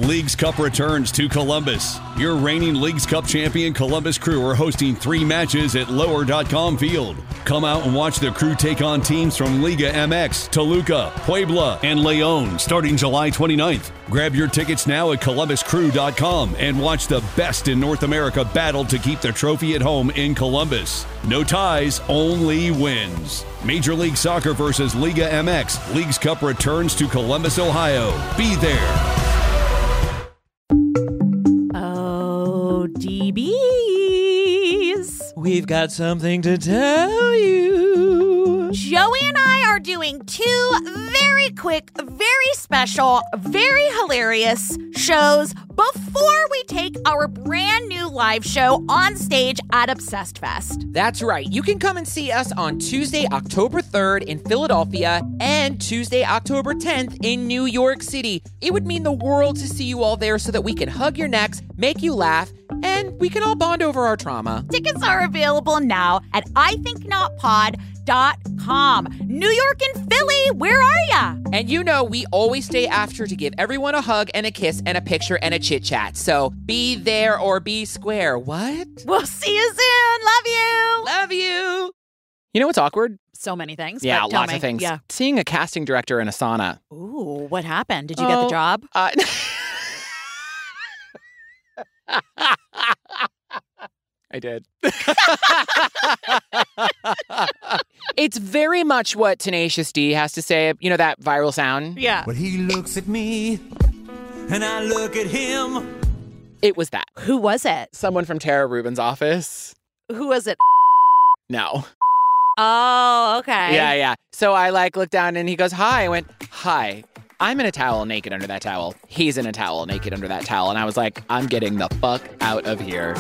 Leagues Cup returns to Columbus. Your reigning Leagues Cup champion Columbus Crew are hosting 3 matches at Lower.com Field. Come out and watch the Crew take on teams from Liga MX, Toluca, Puebla, and León starting July 29th. Grab your tickets now at ColumbusCrew.com and watch the best in North America battle to keep the trophy at home in Columbus. No ties, only wins. Major League Soccer versus Liga MX. Leagues Cup returns to Columbus, Ohio. Be there. Oh, DBs. We've got something to tell you. Joey and I are doing 2 very quick, very special, very hilarious shows before we take our brand new live show on stage at Obsessed Fest. That's right. You can come and see us on Tuesday, October 3rd in Philadelphia and Tuesday, October 10th in New York City. It would mean the world to see you all there so that we can hug your necks, make you laugh, and we can all bond over our trauma. Tickets are available now at ithinknotpod.com. New York and Philly, where are ya? And you know we always stay after to give everyone a hug and a kiss and a picture and a chit-chat. So be there or be square. What? We'll see you soon. Love you. Love you. You know what's awkward? So many things. Yeah, but tell lots me. of things. Yeah. Seeing a casting director in a sauna. Ooh, what happened? Did you get the job? I did. It's very much what Tenacious D has to say. You know that viral sound? Yeah. But he looks at me, and I look at him. It was that. Who was it? Someone from Tara Rubin's office. Who was it? No. Oh, okay. Yeah. So I looked down and he goes, hi. I went, hi. I'm in a towel naked under that towel. He's in a towel naked under that towel. And I was like, I'm getting the fuck out of here.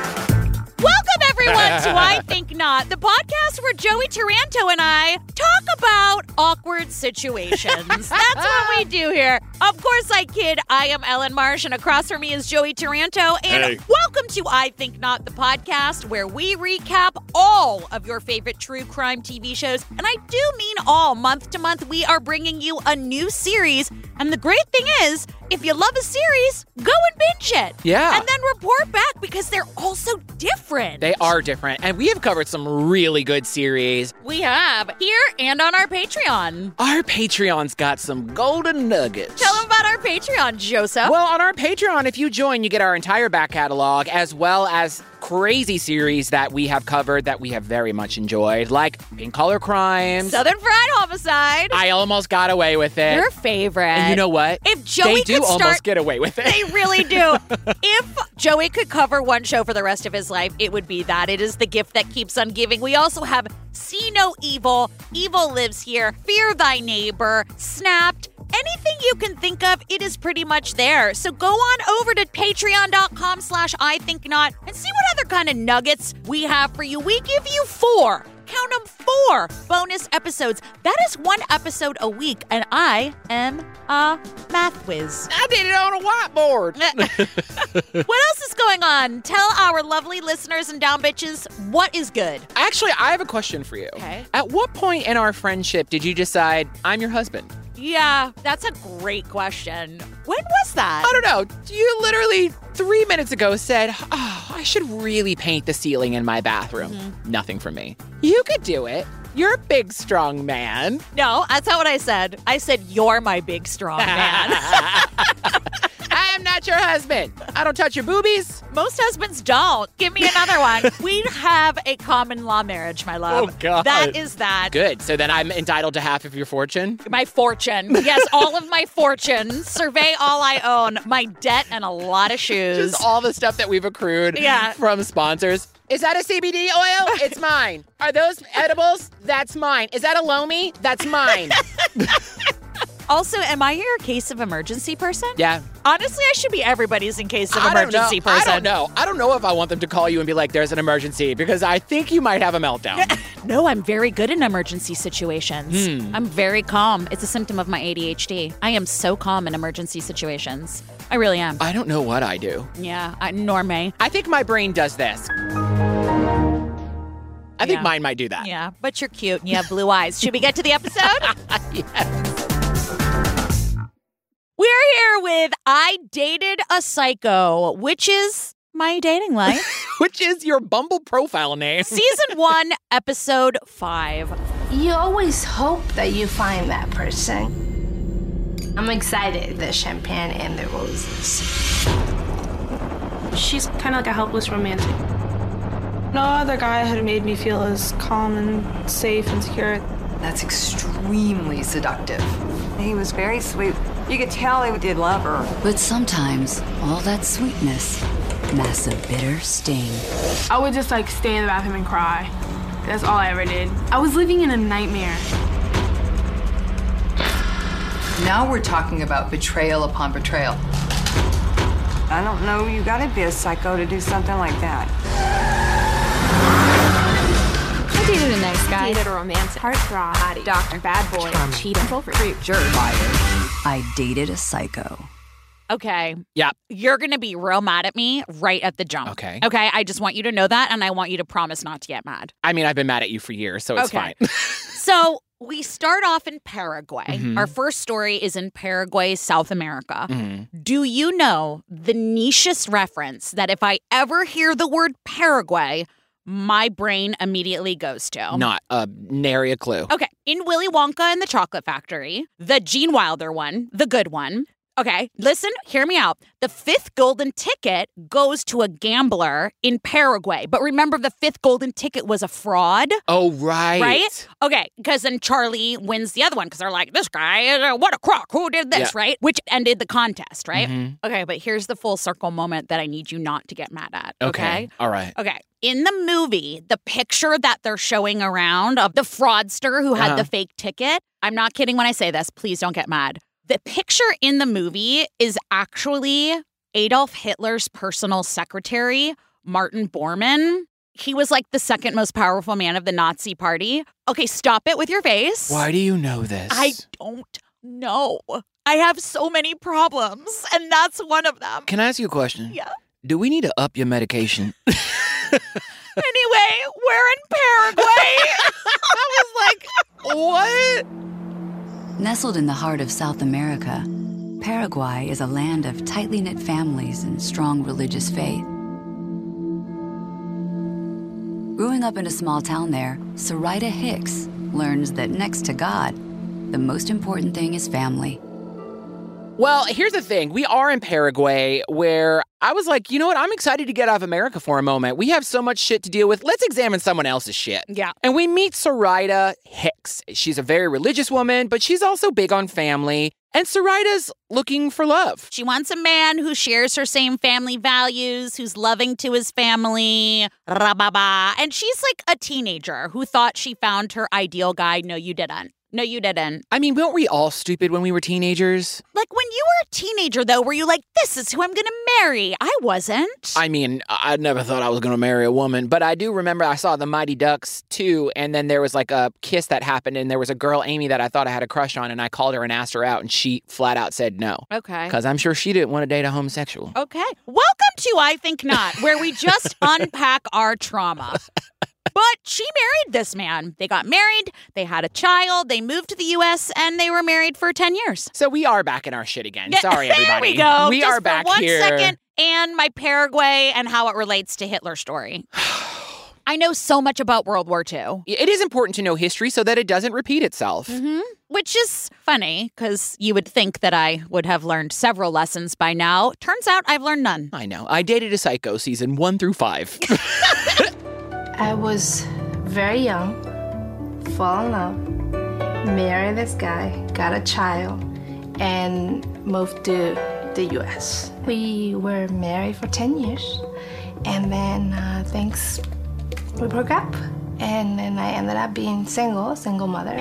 Welcome, everyone, to I Think Not, the podcast where Joey Taranto and I talk about awkward situations. That's what we do here. Of course, I kid. I am Ellen Marsh, and across from me is Joey Taranto. And welcome to I Think Not, the podcast where we recap all of your favorite true crime TV shows. And I do mean all. Month to month, we are bringing you a new series. And the great thing is, if you love a series, go and binge it. Yeah. And then report back because they're all so different. They are different. And we have covered some really good series. We have here and on our Patreon. Our Patreon's got some golden nuggets. Tell them about our Patreon, Joseph. Well, on our Patreon, if you join, you get our entire back catalog as well as crazy series that we have covered that we have very much enjoyed, like Pink Collar Crimes, Southern Fried Homicide. I Almost Got Away with It. Your favorite. And you know what? If Joey they do could start, almost get away with it. They really do. If Joey could cover one show for the rest of his life, it would be that. It is the gift that keeps on giving. We also have See No Evil, Evil Lives Here, Fear Thy Neighbor, Snapped. Anything you can think of, it is pretty much there. So go on over to patreon.com/IThinkNot and see what other kind of nuggets we have for you. We give you 4. Count them, 4 bonus episodes. That is 1 episode a week, and I am a math whiz. I did it on a whiteboard. What else is going on? Tell our lovely listeners and down bitches what is good. Actually, I have a question for you. Okay. At what point in our friendship did you decide I'm your husband? Yeah, that's a great question. When was that? I don't know. You literally 3 minutes ago said, I should really paint the ceiling in my bathroom. Nothing from me. You could do it. You're a big, strong man. No, that's not what I said. I said, you're my big, strong man. I am not your husband. I don't touch your boobies. Most husbands don't. Give me another one. We have a common law marriage, my love. Oh, God. That is that. Good. So then I'm entitled to half of your fortune? My fortune. Yes, all of my fortune. Survey all I own. My debt and a lot of shoes. Just all the stuff that we've accrued from sponsors. Is that a CBD oil? It's mine. Are those edibles? That's mine. Is that a Lomi? That's mine. Also, am I your case of emergency person? Yeah. Honestly, I should be everybody's in case of emergency person. I don't know. I don't know if I want them to call you and be like, there's an emergency, because I think you might have a meltdown. No, I'm very good in emergency situations. I'm very calm. It's a symptom of my ADHD. I am so calm in emergency situations. I really am. I don't know what I do. Yeah, nor may. I think my brain does this. I think mine might do that. Yeah, but you're cute and you have blue eyes. Should we get to the episode? Yes. We We're here with I Dated a Psycho, which is my dating life. Which is your Bumble profile name. Season 1, episode 5. You always hope that you find that person. I'm excited, the champagne and the roses. She's kind of like a helpless romantic. No other guy had made me feel as calm and safe and secure. That's extremely seductive. He was very sweet. You could tell he did love her. But sometimes, all that sweetness masks a bitter sting. I would just stay in the bathroom and cry. That's all I ever did. I was living in a nightmare. Now we're talking about betrayal upon betrayal. I don't know, you gotta be a psycho to do something like that. I dated a nice guy. Dated a romantic. Heartthrob. Hottie. Doctor. Bad boy. Charming. Cheater. Creep. Jerk. I dated a psycho. Okay. Yeah. You're going to be real mad at me right at the jump. Okay. Okay, I just want you to know that, and I want you to promise not to get mad. I mean, I've been mad at you for years, so it's Okay. fine. So we start off in Paraguay. Mhm. Our first story is in Paraguay, South America. Mhm. Do you know the nichest reference that if I ever hear the word Paraguay, my brain immediately goes to? Not nary a clue. Okay, in Willy Wonka and the Chocolate Factory, the Gene Wilder one, the good one. Okay, listen, hear me out. The fifth golden ticket goes to a gambler in Paraguay. But remember, the fifth golden ticket was a fraud. Oh, right. Right? Okay, because then Charlie wins the other one because they're like, this guy, what a crock, who did this, Yeah. right? Which ended the contest, right? Mhm. Okay, but here's the full circle moment that I need you not to get mad at, Okay. All right. Okay. In the movie, the picture that they're showing around of the fraudster who had the fake ticket, I'm not kidding when I say this, please don't get mad. The picture in the movie is actually Adolf Hitler's personal secretary, Martin Bormann. He was like the second most powerful man of the Nazi party. Okay, stop it with your face. Why do you know this? I don't know. I have so many problems, and that's one of them. Can I ask you a question? Yeah. Do we need to up your medication? Anyway, we're in Paraguay. I was like, what? Nestled in the heart of South America, Paraguay is a land of tightly knit families and strong religious faith. Growing up in a small town there, Sarita Hicks learns that next to God, the most important thing is family. Well, here's the thing. We are in Paraguay, where I was like, you know what? I'm excited to get out of America for a moment. We have so much shit to deal with. Let's examine someone else's shit. Yeah. And we meet Sarita Hicks. She's a very religious woman, but she's also big on family. And Sarita's looking for love. She wants a man who shares her same family values, who's loving to his family, rababa. And she's like a teenager who thought she found her ideal guy. No, you didn't. No, you didn't. I mean, weren't we all stupid when we were teenagers? Like when you were a teenager, though, were you like, this is who I'm going to marry? I wasn't. I mean, I never thought I was going to marry a woman, but I do remember I saw The Mighty Ducks 2, and then there was like a kiss that happened, and there was a girl, Amy, that I thought I had a crush on, and I called her and asked her out, and she flat out said no. Okay. Because I'm sure she didn't want to date a homosexual. Okay. Welcome to I Think Not, where we just unpack our trauma. But she married this man. They got married, they had a child, they moved to the U.S., and they were married for 10 years. So we are back in our shit again. Sorry, everybody. There we go. We Just are back for one here. second, and my Paraguay and how it relates to Hitler's story. I know so much about World War II. It is important to know history so that it doesn't repeat itself. Mm-hmm. Which is funny, because you would think that I would have learned several lessons by now. Turns out I've learned none. I know. I Dated a Psycho, season 1 through 5. I was very young, fall in love, married this guy, got a child, and moved to the U.S. We were married for 10 years, and then we broke up, and then I ended up being single mother.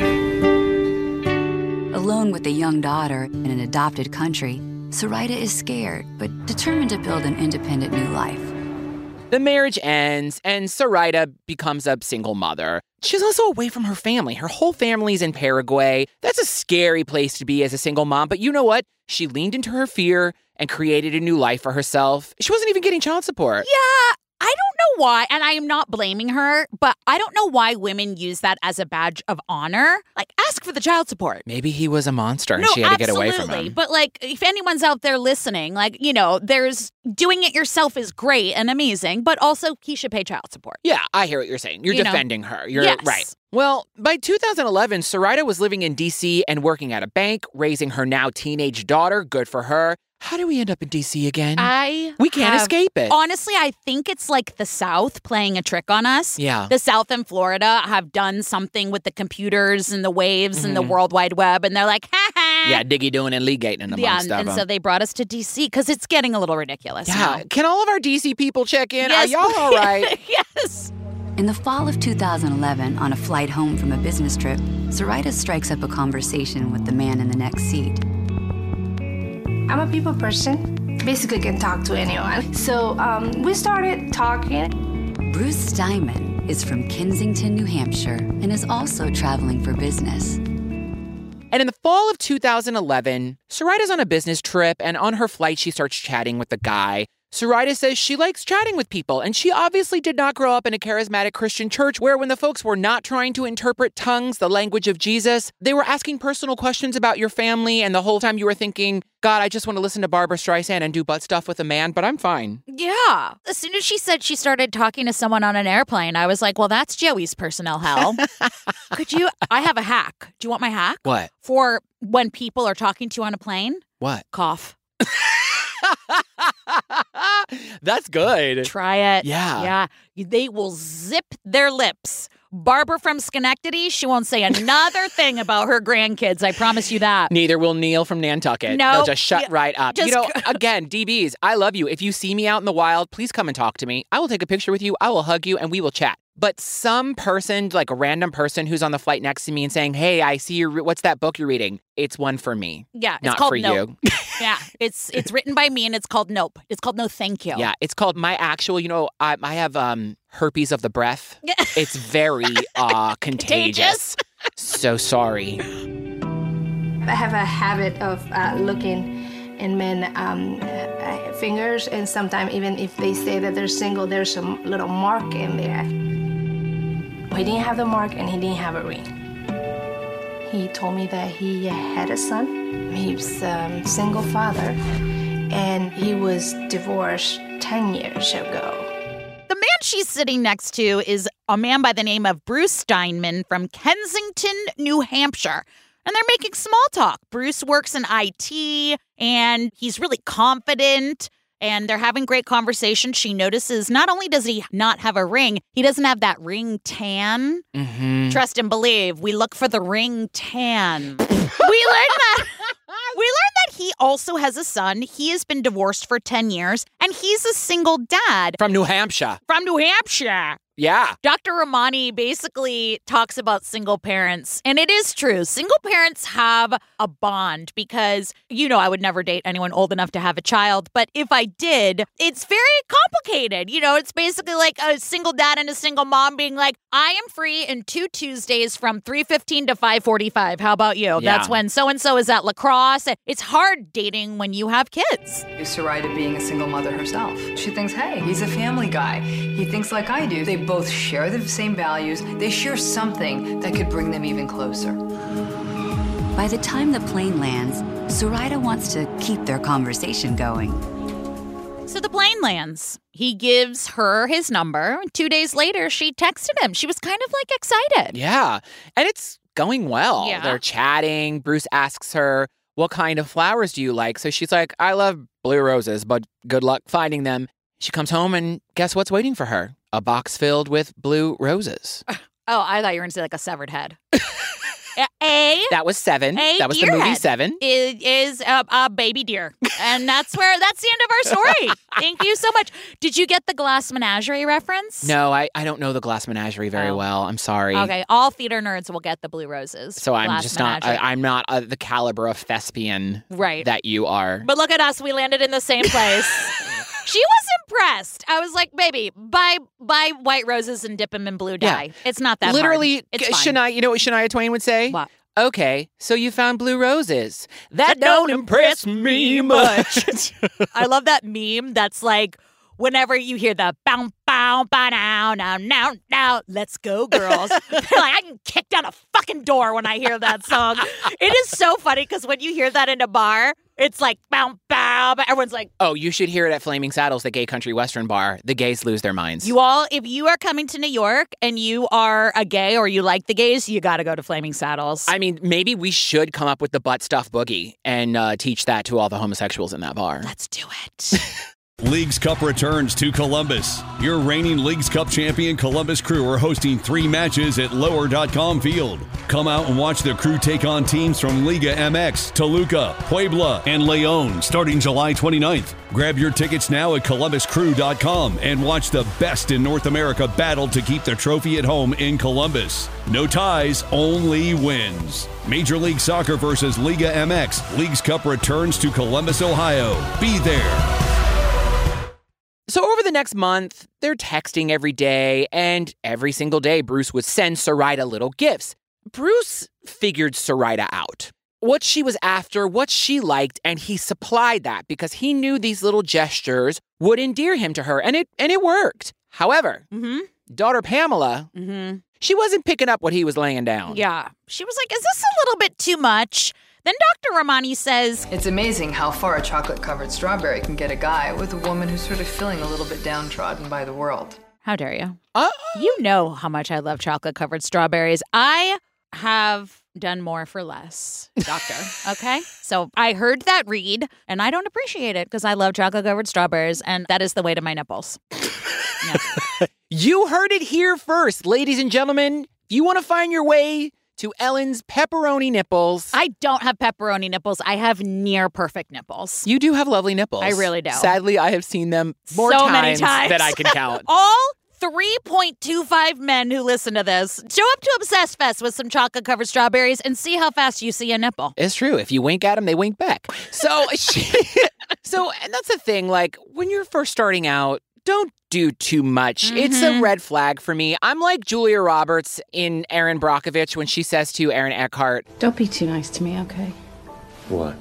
Alone with a young daughter in an adopted country, Sarita is scared but determined to build an independent new life. The marriage ends, and Sarita becomes a single mother. She's also away from her family. Her whole family's in Paraguay. That's a scary place to be as a single mom, but you know what? She leaned into her fear and created a new life for herself. She wasn't even getting child support. Yeah, I don't know why, and I am not blaming her, but I don't know why women use that as a badge of honor. Like, ask for the child support. Maybe he was a monster and she had to get away from him. But, like, if anyone's out there listening, like, you know, there's doing it yourself is great and amazing, but also he should pay child support. Yeah, I hear what you're saying. You're defending her. You're yes. right. Well, by 2011, Sarita was living in D.C. and working at a bank, raising her now teenage daughter. Good for her. How do we end up in D.C. again? We can't escape it. Honestly, I think it's like the South playing a trick on us. Yeah. The South and Florida have done something with the computers and the waves and the World Wide Web, and they're like, ha ha. Yeah, Diggy doing and Lee Gating amongst them. And so they brought us to D.C. because it's getting a little ridiculous. Yeah. Now. Can all of our D.C. people check in? Yes, Are y'all all right? Yes. In the fall of 2011, on a flight home from a business trip, Sarita strikes up a conversation with the man in the next seat. I'm a people person. Basically can talk to anyone. So we started talking. Bruce Steinman is from Kensington, New Hampshire, and is also traveling for business. And in the fall of 2011, Sarita's on a business trip, and on her flight, she starts chatting with the guy. Sarita says she likes chatting with people, and she obviously did not grow up in a charismatic Christian church where when the folks were not trying to interpret tongues, the language of Jesus, they were asking personal questions about your family, and the whole time you were thinking, God, I just want to listen to Barbara Streisand and do butt stuff with a man, but I'm fine. Yeah. As soon as she said she started talking to someone on an airplane, I was like, well, that's Joey's personnel hell. I have a hack. Do you want my hack? What? For when people are talking to you on a plane? What? Cough. That's good. Try it. Yeah. Yeah. They will zip their lips. Barbara from Schenectady, she won't say another thing about her grandkids. I promise you that. Neither will Neil from Nantucket. No. They'll just shut right up. Just Again, DBs, I love you. If you see me out in the wild, please come and talk to me. I will take a picture with you. I will hug you and we will chat. But some person, like a random person who's on the flight next to me and saying, hey, I see what's that book you're reading? It's one for me. Yeah. It's not called for Nope. you. Yeah. It's written by me and it's called Nope. It's called No Thank You. Yeah. It's called my actual, I have herpes of the breath. It's very contagious. So sorry. I have a habit of looking in men fingers, and sometimes even if they say that they're single, there's some little mark in there. He didn't have the mark and he didn't have a ring. He told me that he had a son. He was a single father, and he was divorced 10 years ago. The man she's sitting next to is a man by the name of Bruce Steinman from Kensington, New Hampshire. And they're making small talk. Bruce works in IT, and he's really confident, and they're having great conversation. She notices not only does he not have a ring, he doesn't have that ring tan. Mm-hmm. Trust and believe, we look for the ring tan. We learned that he also has a son. He has been divorced for 10 years, and he's a single dad. From New Hampshire. Yeah. Dr. Ramani basically talks about single parents, and it is true. Single parents have a bond because, I would never date anyone old enough to have a child, but if I did, it's very complicated. It's basically like a single dad and a single mom being like, I am free in 2 Tuesdays from 3:15 to 5:45. How about you? Yeah. That's when so-and-so is at lacrosse. It's hard dating when you have kids. Sarita being a single mother herself. She thinks, hey, he's a family guy. He thinks like I do. They both share the same values. They share something that could bring them even closer. By the time the plane lands, Sarita wants to keep their conversation going. So the plane lands. He gives her his number. 2 days later, she texted him. She was kind of like excited. Yeah. And it's going well. Yeah. They're chatting. Bruce asks her, what kind of flowers do you like? So she's like, I love blue roses, but good luck finding them. She comes home and guess what's waiting for her? A box filled with blue roses. Oh, I thought you were going to say like a severed head. That was 7. That was the movie head 7. Is a baby deer. And that's the end of our story. Thank you so much. Did you get the Glass Menagerie reference? No, I don't know the Glass Menagerie very well. I'm sorry. Okay, all theater nerds will get the blue roses. So I'm Glass just Menagerie. not, I'm not the caliber of thespian right. that you are. But look at us. We landed in the same place. She was impressed. I was like, baby, buy white roses and dip them in blue dye. Yeah. It's not that literally, hard. It's fine. You know what Shania Twain would say? What? Okay, so you found blue roses. That don't impress me much. I love that meme that's like, whenever you hear the bow, bow, bow, ba now, now. Let's go, girls. They're like, I can kick down a fucking door when I hear that song. It is so funny because when you hear that in a bar, it's like, bow, bow, but everyone's like... Oh, you should hear it at Flaming Saddles, the gay country western bar. The gays lose their minds. You all, if you are coming to New York and you are a gay or you like the gays, you got to go to Flaming Saddles. I mean, maybe we should come up with the butt stuff boogie and teach that to all the homosexuals in that bar. Let's do it. Leagues Cup returns to Columbus. Your reigning Leagues Cup champion Columbus Crew are hosting 3 matches at Lower.com Field. Come out and watch the Crew take on teams from Liga MX, Toluca, Puebla, and León starting July 29th. Grab your tickets now at ColumbusCrew.com and watch the best in North America battle to keep the trophy at home in Columbus. No ties, only wins. Major League Soccer versus Liga MX. Leagues Cup returns to Columbus, Ohio. Be there. So over the next month, they're texting every day, and every single day, Bruce would send Sarita little gifts. Bruce figured Sarita out, what she was after, what she liked, and he supplied that because he knew these little gestures would endear him to her, and it worked. However, daughter Pamela, she wasn't picking up what he was laying down. Yeah. She was like, is this a little bit too much? Then Dr. Ramani says, it's amazing how far a chocolate-covered strawberry can get a guy with a woman who's sort of feeling a little bit downtrodden by the world. How dare you? You know how much I love chocolate-covered strawberries. I have done more for less, doctor, okay? So I heard that read, and I don't appreciate it because I love chocolate-covered strawberries, and that is the way to my nipples. Yeah. You heard it here first, ladies and gentlemen. If you want to find your way to Ellen's pepperoni nipples. I don't have pepperoni nipples. I have near perfect nipples. You do have lovely nipples. I really do. Sadly, I have seen them many times that I can count. All 3.25 men who listen to this, show up to Obsessed Fest with some chocolate-covered strawberries and see how fast you see a nipple. It's true. If you wink at them, they wink back. So, and that's the thing. Like, when you're first starting out, don't do too much. It's a red flag for me. I'm like Julia Roberts in Erin Brockovich when she says to Aaron Eckhart, don't be too nice to me, okay? What?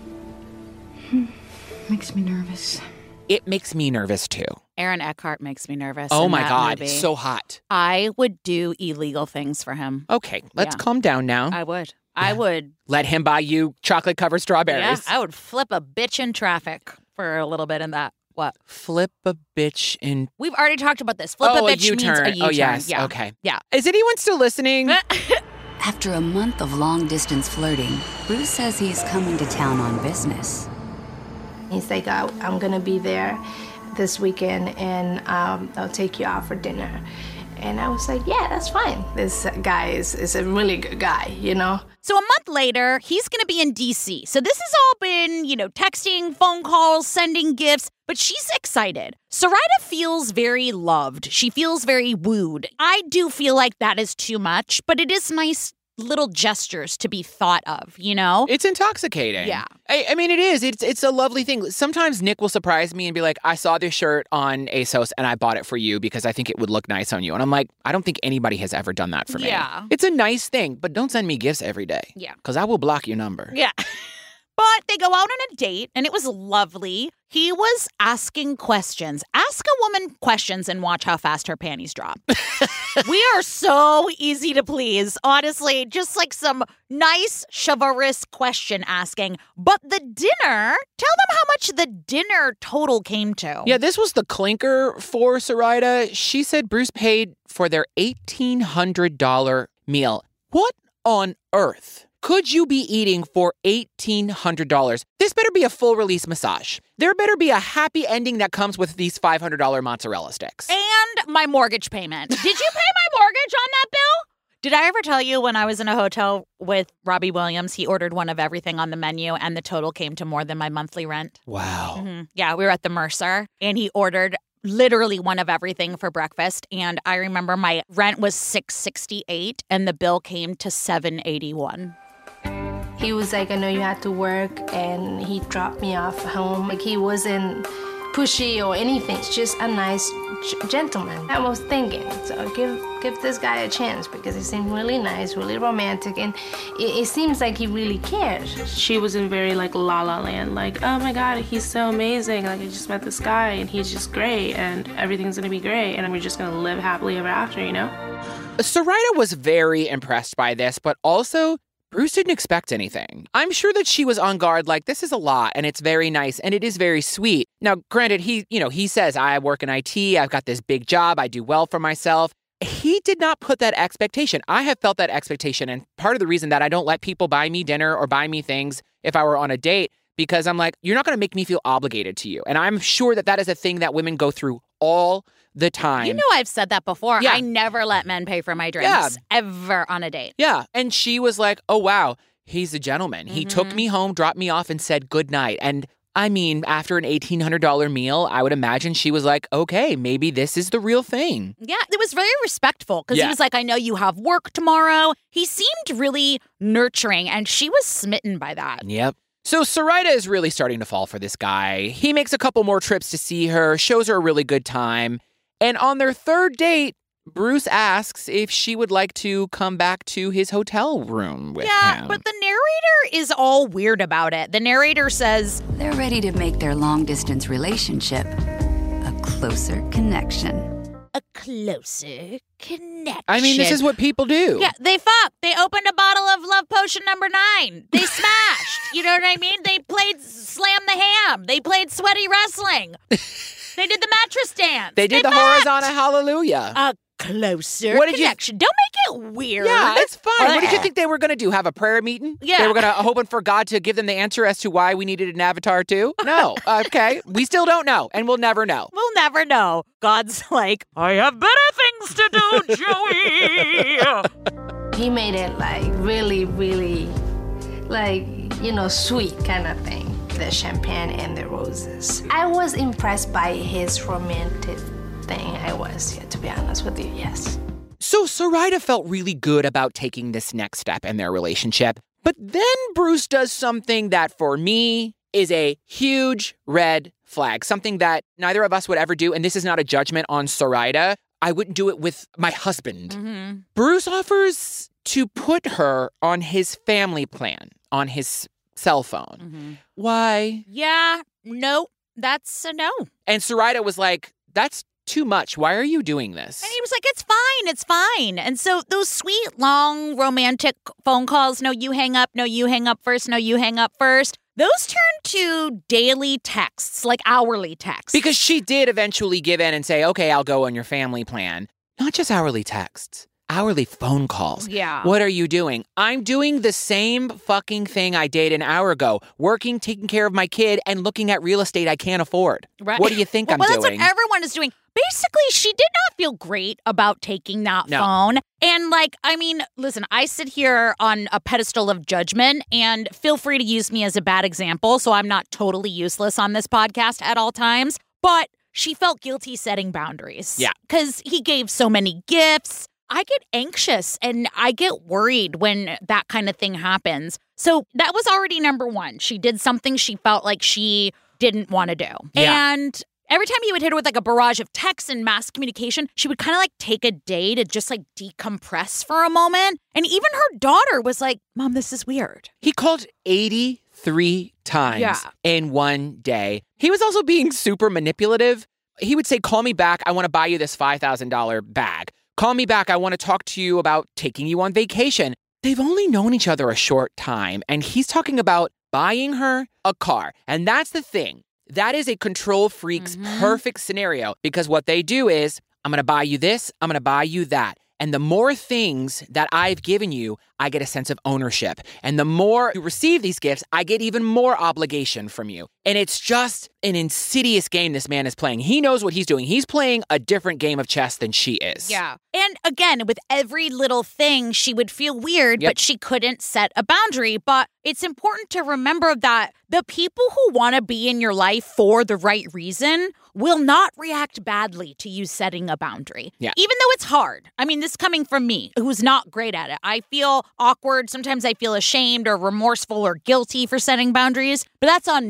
Makes me nervous. It makes me nervous too. Aaron Eckhart makes me nervous. Oh my God, movie. so hot. I would do illegal things for him. Okay, let's calm down now. I would. I would. Let him buy you chocolate-covered strawberries. Yeah, I would flip a bitch in traffic for a little bit in that. What? Flip a bitch in... We've already talked about this. Flip a bitch means a U-turn. Oh, yes. Yeah. Okay. Yeah. Is anyone still listening? After a month of long-distance flirting, Bruce says he's coming to town on business. He's like, I'm going to be there this weekend, and I'll take you out for dinner. And I was like, yeah, that's fine. This guy is a really good guy, you know? So a month later, he's going to be in D.C. So this has all been, texting, phone calls, sending gifts, but she's excited. Sarita feels very loved. She feels very wooed. I do feel like that is too much, but it is nice little gestures to be thought of, It's intoxicating. Yeah. I mean, it is. It's a lovely thing. Sometimes Nick will surprise me and be like, I saw this shirt on ASOS and I bought it for you because I think it would look nice on you. And I'm like, I don't think anybody has ever done that for me. Yeah. It's a nice thing, but don't send me gifts every day. Yeah. Because I will block your number. Yeah. But they go out on a date, and it was lovely. He was asking questions. Ask a woman questions and watch how fast her panties drop. We are so easy to please. Honestly, just like some nice chivalrous question asking. But the dinner, tell them how much the dinner total came to. Yeah, this was the clinker for Sarita. She said Bruce paid for their $1,800 meal. What on earth could you be eating for $1,800? This better be a full release massage. There better be a happy ending that comes with these $500 mozzarella sticks. And my mortgage payment. Did you pay my mortgage on that bill? Did I ever tell you when I was in a hotel with Robbie Williams, he ordered one of everything on the menu and the total came to more than my monthly rent? Wow. Mm-hmm. Yeah, we were at the Mercer and he ordered literally one of everything for breakfast. And I remember my rent was $668 and the bill came to $781. He was like, I know you had to work, and he dropped me off home. Like, he wasn't pushy or anything. It's just a nice gentleman. I was thinking, so give this guy a chance because he seemed really nice, really romantic, and it seems like he really cares. She was in very like La La Land, like, oh my God, he's so amazing. Like I just met this guy and he's just great and everything's gonna be great and we're just gonna live happily ever after, you know? Sarita was very impressed by this, but also Bruce didn't expect anything. I'm sure that she was on guard, like, this is a lot, and it's very nice, and it is very sweet. Now, granted, he says, I work in IT, I've got this big job, I do well for myself. He did not put that expectation. I have felt that expectation, and part of the reason that I don't let people buy me dinner or buy me things if I were on a date, because I'm like, you're not going to make me feel obligated to you. And I'm sure that that is a thing that women go through all the time. You know I've said that before. Yeah. I never let men pay for my drinks ever on a date. Yeah. And she was like, oh, wow, he's a gentleman. He took me home, dropped me off, and said good night. And I mean, after an $1,800 meal, I would imagine she was like, okay, maybe this is the real thing. Yeah, it was very respectful because he was like, I know you have work tomorrow. He seemed really nurturing, and she was smitten by that. Yep. So Sarita is really starting to fall for this guy. He makes a couple more trips to see her, shows her a really good time. And on their third date, Bruce asks if she would like to come back to his hotel room with him. Yeah, but the narrator is all weird about it. The narrator says they're ready to make their long-distance relationship a closer connection. A closer connection. I mean, this is what people do. Yeah, they fucked. They opened a bottle of Love Potion number 9. They smashed. You know what I mean? They played Slam the Ham. They played Sweaty Wrestling. They did the mattress dance. They did the horizontal hallelujah. A closer connection. Don't make it weird. Yeah, it's fine. What did you think they were going to do? Have a prayer meeting? Yeah. They were going to hoping for God to give them the answer as to why we needed an avatar too? No. Okay. We still don't know, and we'll never know. We'll never know. God's like, I have better things to do, Joey. He made it like really, really, like, sweet kind of thing. The champagne and the roses. I was impressed by his romantic thing. I was, to be honest with you, yes. So Sarita felt really good about taking this next step in their relationship. But then Bruce does something that, for me, is a huge red flag. Something that neither of us would ever do. And this is not a judgment on Sarita. I wouldn't do it with my husband. Mm-hmm. Bruce offers to put her on his family plan, on his cell phone. Mm-hmm. Why? Yeah, no, that's a no. And Sarita was like, that's too much. Why are you doing this? And he was like, it's fine. And so those sweet, long, romantic phone calls, no, you hang up first, no, you hang up first. Those turned to daily texts, like hourly texts. Because she did eventually give in and say, okay, I'll go on your family plan. Not just hourly texts. Hourly phone calls. Yeah. What are you doing? I'm doing the same fucking thing I did an hour ago. Working, taking care of my kid, and looking at real estate I can't afford. Right. What do you think I'm doing? Well, that's what everyone is doing. Basically, she did not feel great about taking that phone. And listen, I sit here on a pedestal of judgment, and feel free to use me as a bad example, so I'm not totally useless on this podcast at all times. But she felt guilty setting boundaries. Yeah. Because he gave so many gifts. I get anxious and I get worried when that kind of thing happens. So that was already number one. She did something she felt like she didn't want to do. Yeah. And every time he would hit her with like a barrage of texts and mass communication, she would kind of like take a day to just like decompress for a moment. And even her daughter was like, Mom, this is weird. He called 83 times in one day. He was also being super manipulative. He would say, call me back. I want to buy you this $5,000 bag. Call me back. I want to talk to you about taking you on vacation. They've only known each other a short time, and he's talking about buying her a car. And that's the thing. That is a control freak's perfect scenario, because what they do is, I'm going to buy you this, I'm going to buy you that. And the more things that I've given you, I get a sense of ownership. And the more you receive these gifts, I get even more obligation from you. And it's just an insidious game this man is playing. He knows what he's doing. He's playing a different game of chess than she is. Yeah. And again, with every little thing, she would feel weird, but she couldn't set a boundary. But it's important to remember that the people who want to be in your life for the right reason will not react badly to you setting a boundary. Yeah. Even though it's hard. I mean, this coming from me, who's not great at it. I feel awkward. Sometimes I feel ashamed or remorseful or guilty for setting boundaries, but that's on me.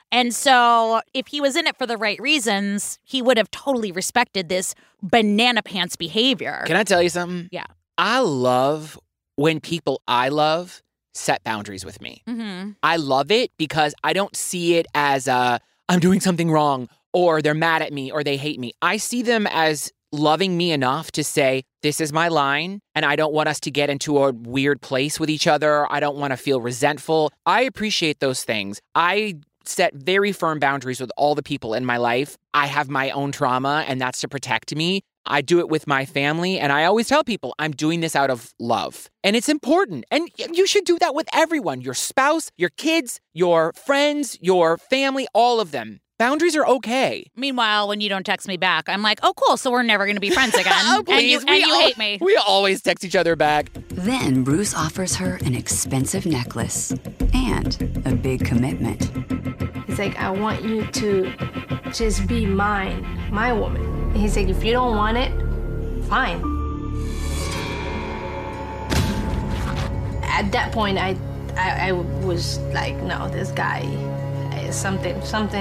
And so if he was in it for the right reasons, he would have totally respected this banana pants behavior. Can I tell you something? Yeah. I love when people I love set boundaries with me. Mm-hmm. I love it because I don't see it as I'm doing something wrong or they're mad at me or they hate me. I see them as loving me enough to say, this is my line, and I don't want us to get into a weird place with each other. I don't want to feel resentful. I appreciate those things. I set very firm boundaries with all the people in my life. I have my own trauma, and that's to protect me. I do it with my family, and I always tell people I'm doing this out of love. And it's important. And you should do that with everyone, your spouse, your kids, your friends, your family, all of them. Boundaries are okay. Meanwhile, when you don't text me back, I'm like, oh, cool, so we're never going to be friends again. Oh, please. And you hate me. We always text each other back. Then Bruce offers her an expensive necklace and a big commitment. He's like, I want you to just be mine, my woman. And he's like, if you don't want it, fine. At that point, I was like, no, this guy, something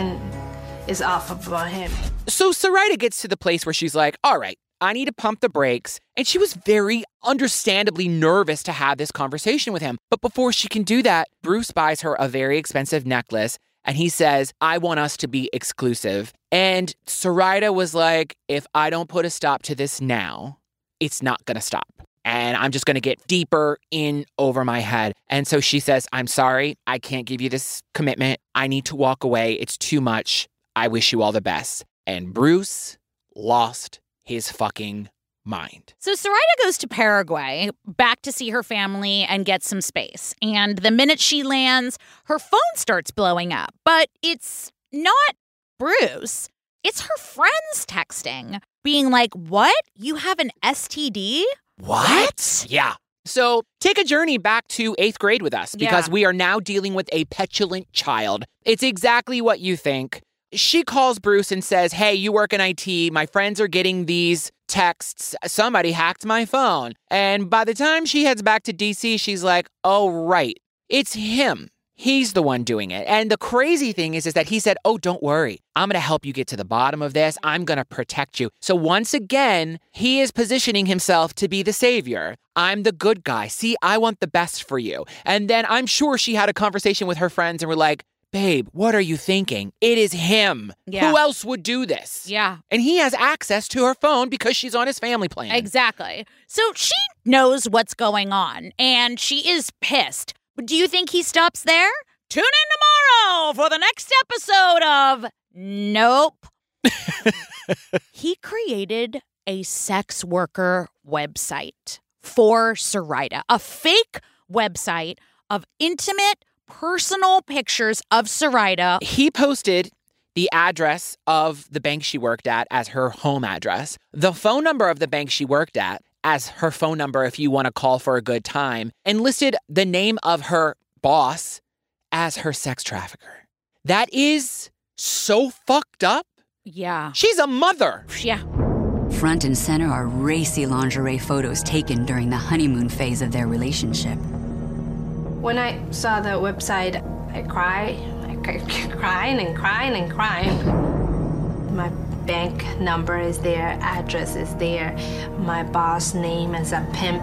is off about him. So Sarita gets to the place where she's like, all right, I need to pump the brakes. And she was very understandably nervous to have this conversation with him. But before she can do that, Bruce buys her a very expensive necklace. And he says, I want us to be exclusive. And Sarita was like, if I don't put a stop to this now, it's not going to stop. And I'm just going to get deeper in over my head. And so she says, I'm sorry. I can't give you this commitment. I need to walk away. It's too much. I wish you all the best. And Bruce lost his fucking mind. So Sarita goes to Paraguay, back to see her family and get some space. And the minute she lands, her phone starts blowing up. But it's not Bruce. It's her friends texting, being like, what? You have an STD? What? Yeah. So take a journey back to 8th grade with us because we are now dealing with a petulant child. It's exactly what you think. She calls Bruce and says, hey, you work in IT. My friends are getting these texts. Somebody hacked my phone. And by the time she heads back to DC, she's like, oh, right. It's him. He's the one doing it. And the crazy thing is that he said, oh, don't worry. I'm going to help you get to the bottom of this. I'm going to protect you. So once again, he is positioning himself to be the savior. I'm the good guy. See, I want the best for you. And then I'm sure she had a conversation with her friends and were like, babe, what are you thinking? It is him. Yeah. Who else would do this? Yeah. And he has access to her phone because she's on his family plan. Exactly. So she knows what's going on, and she is pissed. But do you think he stops there? Tune in tomorrow for the next episode of Nope. He created a sex worker website for Sarita, a fake website of intimate, personal pictures of Sarita. He posted the address of the bank she worked at as her home address, the phone number of the bank she worked at as her phone number if you want to call for a good time, and listed the name of her boss as her sex trafficker. That is so fucked up. Yeah. She's a mother. Yeah. Front and center are racy lingerie photos taken during the honeymoon phase of their relationship. When I saw the website, I cried. I kept crying and crying and crying. My bank number is there, address is there, my boss name is a pimp.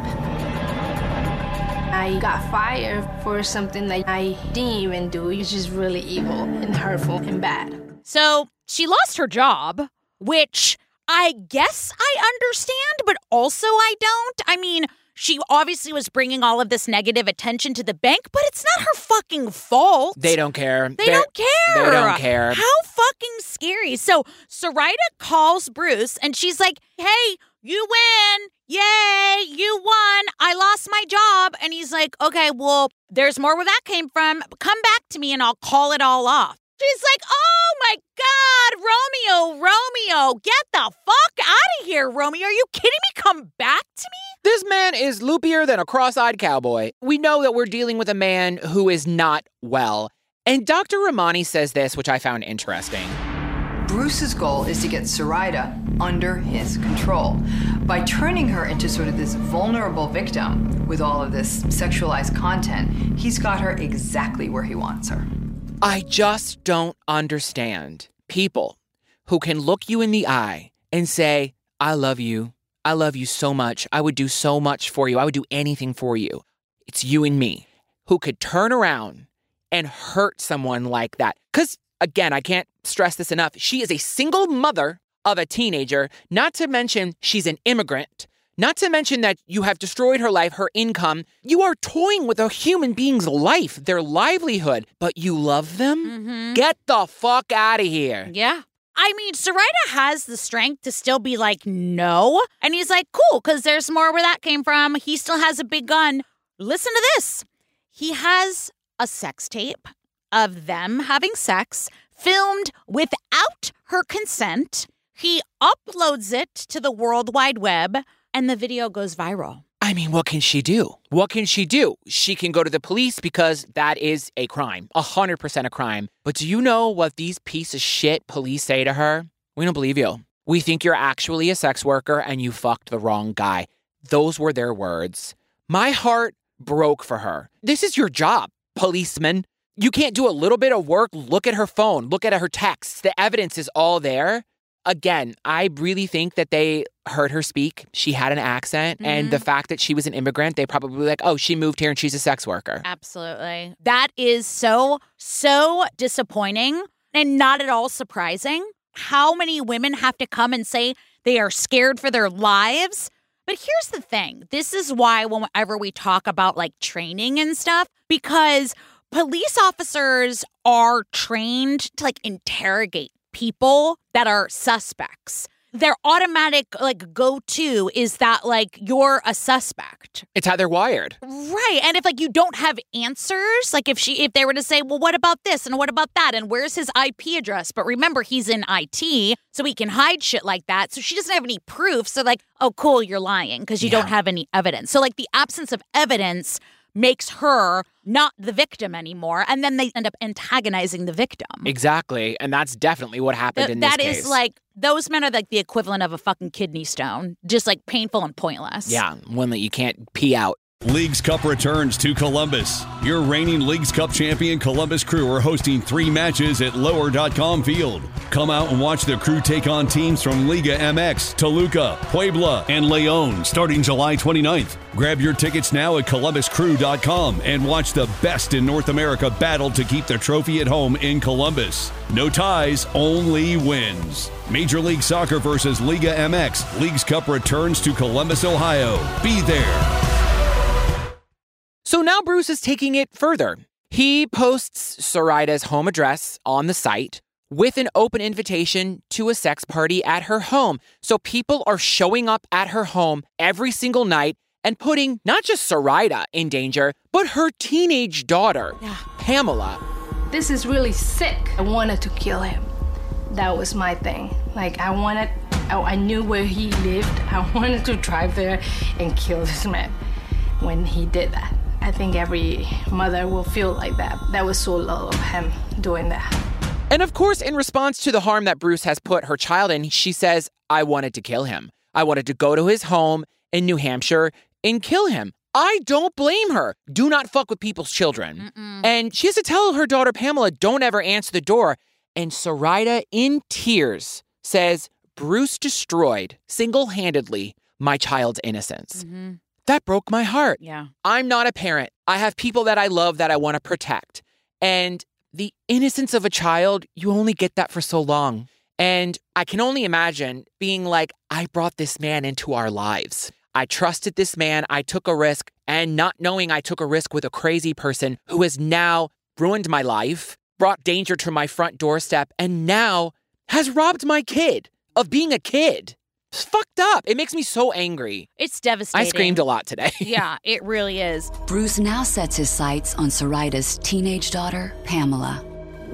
I got fired for something that I didn't even do. It's just really evil and hurtful and bad. So she lost her job, which I guess I understand, but also I don't. I mean, she obviously was bringing all of this negative attention to the bank, but it's not her fucking fault. They don't care. They don't care. They don't care. How fucking scary. So Sarita calls Bruce and she's like, hey, you win. Yay, you won. I lost my job. And he's like, okay, well, there's more where that came from. Come back to me and I'll call it all off. She's like, oh my God, Romeo, get the fuck out of here, Romeo. Are you kidding me? Come back to me? This man is loopier than a cross-eyed cowboy. We know that we're dealing with a man who is not well. And Dr. Ramani says this, which I found interesting. Bruce's goal is to get Sarita under his control. By turning her into sort of this vulnerable victim with all of this sexualized content, he's got her exactly where he wants her. I just don't understand people who can look you in the eye and say, I love you. I love you so much. I would do so much for you. I would do anything for you. It's you and me who could turn around and hurt someone like that. Because, again, I can't stress this enough. She is a single mother of a teenager, not to mention she's an immigrant, not to mention that you have destroyed her life, her income. You are toying with a human being's life, their livelihood, but you love them? Mm-hmm. Get the fuck out of here. Yeah. I mean, Zoraida has the strength to still be like, no. And he's like, cool, because there's more where that came from. He still has a big gun. Listen to this. He has a sex tape of them having sex filmed without her consent. He uploads it to the World Wide Web, and the video goes viral. I mean, what can she do? What can she do? She can go to the police because that is a crime, 100% a crime. But do you know what these piece of shit police say to her? We don't believe you. We think you're actually a sex worker and you fucked the wrong guy. Those were their words. My heart broke for her. This is your job, policeman. You can't do a little bit of work. Look at her phone. Look at her texts. The evidence is all there. Again, I really think that they heard her speak. She had an accent. Mm-hmm. And the fact that she was an immigrant, they probably like, oh, she moved here and she's a sex worker. Absolutely. That is so disappointing and not at all surprising. How many women have to come and say they are scared for their lives? But here's the thing. This is why whenever we talk about like training and stuff, because police officers are trained to like interrogate people that are suspects. Their automatic like go-to is that like you're a suspect. It's how they're wired. Right. And if like you don't have answers, like if they were to say, well, what about this and what about that? And where's his IP address? But remember, he's in IT, so he can hide shit like that. So she doesn't have any proof. So like, oh, cool, you're lying because you don't have any evidence. So like the absence of evidence makes her not the victim anymore. And then they end up antagonizing the victim. Exactly. And that's definitely what happened in this case. That is like, those men are like the equivalent of a fucking kidney stone. Just like painful and pointless. Yeah, one that you can't pee out. Leagues Cup returns to Columbus. Your reigning Leagues Cup champion Columbus Crew are hosting 3 matches at Lower.com Field. Come out and watch the Crew take on teams from Liga MX, Toluca, Puebla, and León starting July 29th. Grab your tickets now at ColumbusCrew.com and watch the best in North America battle to keep the trophy at home in Columbus. No ties, only wins. Major League Soccer versus Liga MX. Leagues Cup returns to Columbus, Ohio. Be there. So now Bruce is taking it further. He posts Zoraida's home address on the site with an open invitation to a sex party at her home. So people are showing up at her home every single night and putting not just Zoraida in danger, but her teenage daughter, Pamela. This is really sick. I wanted to kill him. That was my thing. Like, I knew where he lived. I wanted to drive there and kill this man when he did that. I think every mother will feel like that. That was so low of him doing that. And of course, in response to the harm that Bruce has put her child in, she says, I wanted to kill him. I wanted to go to his home in New Hampshire and kill him. I don't blame her. Do not fuck with people's children. And she has to tell her daughter, Pamela, don't ever answer the door. And Zoraida, in tears, says, Bruce destroyed, single-handedly, my child's innocence. That broke my heart. Yeah. I'm not a parent. I have people that I love that I want to protect. And the innocence of a child, you only get that for so long. And I can only imagine being like, I brought this man into our lives. I trusted this man. I took a risk. And not knowing I took a risk with a crazy person who has now ruined my life, brought danger to my front doorstep, and now has robbed my kid of being a kid. It's fucked up. It makes me so angry. It's devastating. I screamed a lot today. Yeah, it really is. Bruce now sets his sights on Zoraida's teenage daughter, Pamela.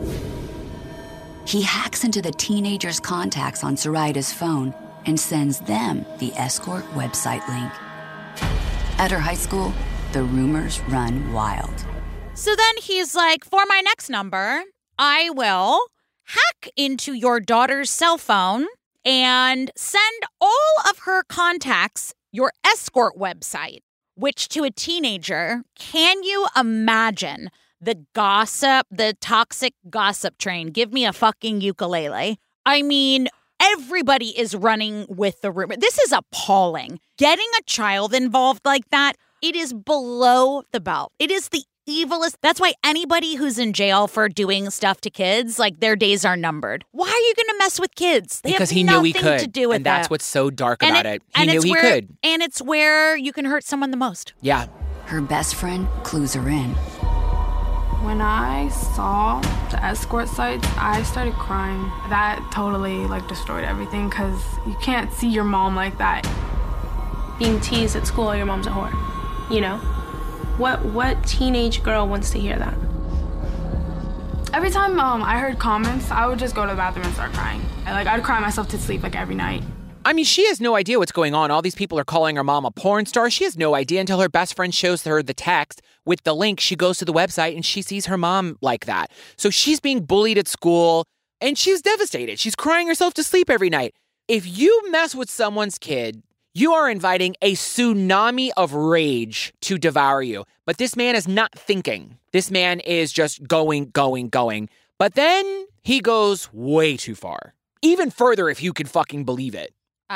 He hacks into the teenager's contacts on Zoraida's phone and sends them the escort website link. At her high school, the rumors run wild. So then he's like, for my next number, I will hack into your daughter's cell phone and send all of her contacts your escort website, which to a teenager, can you imagine the gossip, the toxic gossip train. Give me a fucking ukulele. I mean, everybody is running with the rumor. This is appalling. Getting a child involved like that, it is below the belt. It is the evilest. That's why anybody who's in jail for doing stuff to kids, like their days are numbered. Why are you going to mess with kids? They because have he knew he nothing could. to do with and that's that. what's so dark about it. He and knew it's he where- could. And it's where you can hurt someone the most. Yeah. Her best friend clues her in. When I saw the escort sites, I started crying. That totally destroyed everything because you can't see your mom like that. Being teased at school, your mom's a whore. You know? What teenage girl wants to hear that? Every time I heard comments, I would just go to the bathroom and start crying. I'd cry myself to sleep every night. I mean, she has no idea what's going on. All these people are calling her mom a porn star. She has no idea until her best friend shows her the text with the link. She goes to the website and she sees her mom like that. So she's being bullied at school and she's devastated. She's crying herself to sleep every night. If you mess with someone's kid, you are inviting a tsunami of rage to devour you. But this man is not thinking. This man is just going. But then he goes way too far. Even further if you can fucking believe it.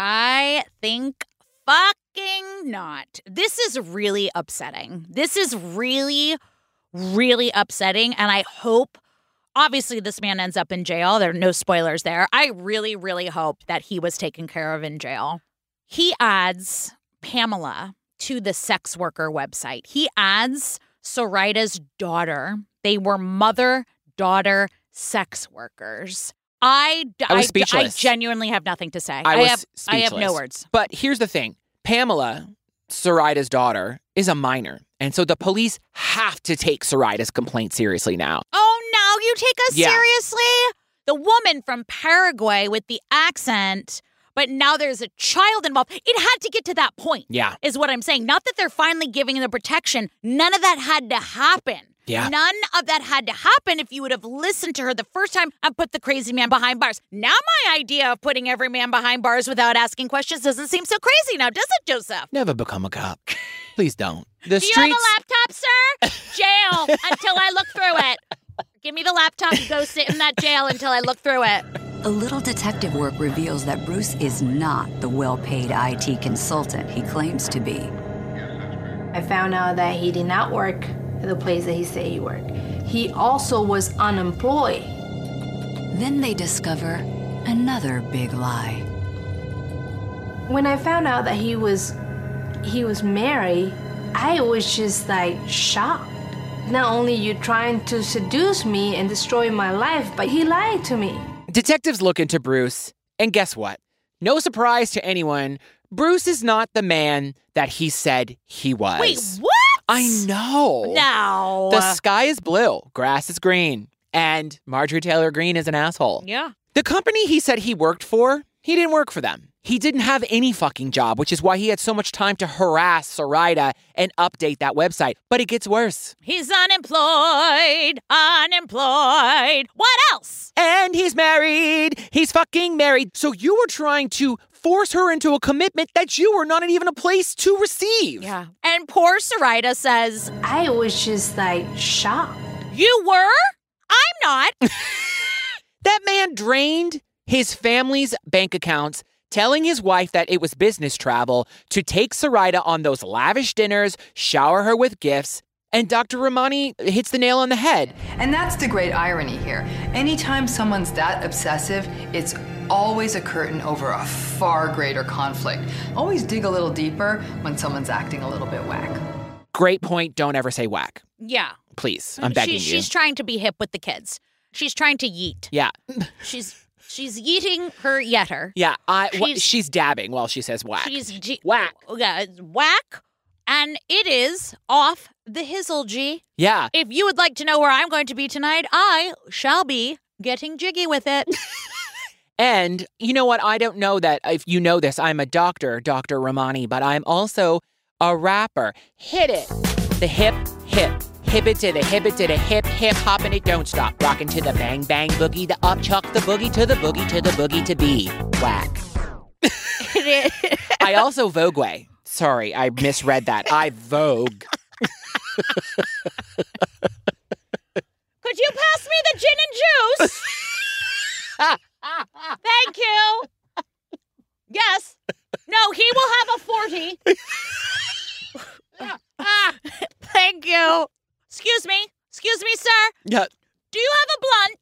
I think fucking not. This is really upsetting. This is really, really upsetting. And I hope, obviously, this man ends up in jail. There are no spoilers there. I really, really hope that he was taken care of in jail. He adds Pamela to the sex worker website. He adds Soraida's daughter. They were mother-daughter sex workers. I was speechless. I genuinely have nothing to say. I was speechless. I have no words. But here's the thing. Pamela, Soraida's daughter, is a minor. And so the police have to take Soraida's complaint seriously now. Oh, now you take us Yeah. seriously? The woman from Paraguay with the accent, but now there's a child involved. It had to get to that point, Yeah. is what I'm saying. Not that they're finally giving the protection. None of that had to happen. Yeah. None of that had to happen if you would have listened to her the first time and put the crazy man behind bars. Now my idea of putting every man behind bars without asking questions doesn't seem so crazy now, does it, Joseph? Never become a cop. Please don't. The Do you have a laptop, sir? Jail until I look through it. Give me the laptop and go sit in that jail until I look through it. A little detective work reveals that Bruce is not the well-paid IT consultant he claims to be. I found out that he did not work at the place that he said he worked. He also was unemployed. Then they discover another big lie. When I found out that he was married, I was just shocked. Not only you trying to seduce me and destroy my life, but he lied to me. Detectives look into Bruce, and guess what? No surprise to anyone, Bruce is not the man that he said he was. Wait, what? I know. No. The sky is blue, grass is green, and Marjorie Taylor Greene is an asshole. Yeah. The company he said he worked for, he didn't work for them. He didn't have any fucking job, which is why he had so much time to harass Soraida and update that website. But it gets worse. He's unemployed. What else? And he's married. He's fucking married. So you were trying to force her into a commitment that you were not in even a place to receive. Yeah. And poor Soraida says, I was just shocked. You were? I'm not. That man drained his family's bank accounts, telling his wife that it was business travel to take Soraida on those lavish dinners, shower her with gifts, and Dr. Ramani hits the nail on the head. And that's the great irony here. Anytime someone's that obsessive, it's always a curtain over a far greater conflict. Always dig a little deeper when someone's acting a little bit whack. Great point. Don't ever say whack. Yeah. Please. I'm begging you. She's trying to be hip with the kids. She's trying to yeet. Yeah. She's yeeting her yetter. Yeah. She's dabbing while she says whack. Whack. Yeah, it's whack. And it is off the Hizzle G. Yeah. If you would like to know where I'm going to be tonight, I shall be getting jiggy with it. And you know what? I don't know that if you know this, I'm a doctor, Dr. Ramani, but I'm also a rapper. Hit it. The hip, hip. Hip it to the hip it to the hip, hip, hopping it, don't stop. Rocking to the bang, bang, boogie, the up, chuck, the boogie to the boogie to the boogie to be. Whack. It is. I also Vogue way. Sorry, I misread that. I Vogue. would you pass me the gin and juice? Thank you. Yes. No, he will have a 40. Thank you. Excuse me, sir. Yeah. Do you have a